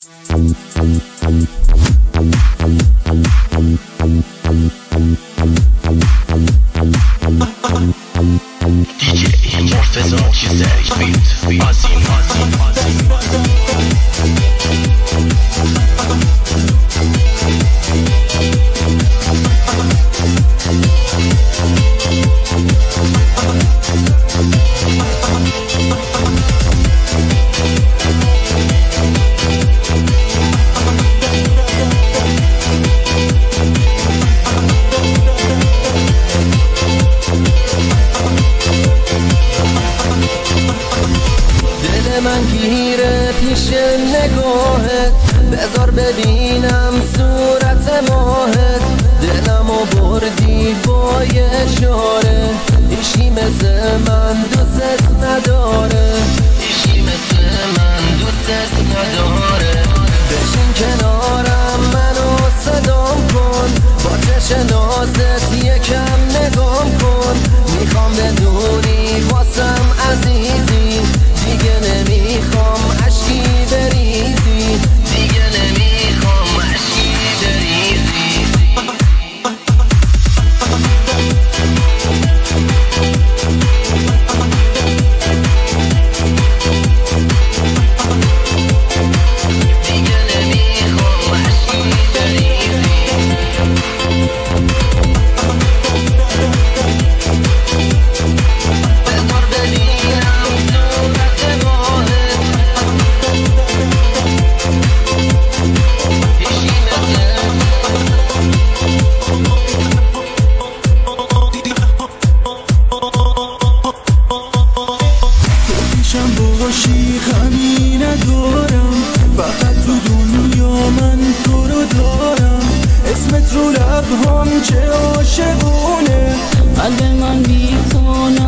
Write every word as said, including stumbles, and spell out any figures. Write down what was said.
من گیره پیش نگاهت، بذار ببینم صورت ماهت. دلمو بردی با یه اشاره، هیچی مثل من دوست نداره، هیچی مثل من دوست نداره. بشین کنارم منو صدام کن، با چشم نازت یکم نگام کن. میخوام بدونی واسم عزیزی، دیگه نمیخوام عشقی بریزی، دیگه نمیخوام عشقی بریزی. دیگه نمیخوام عشقی بریزی. باشی غمی ندارم، فقط تو دنیا من تو رو دارم. اسمت رو لبهام چه عاشقونه، قلب من بی تو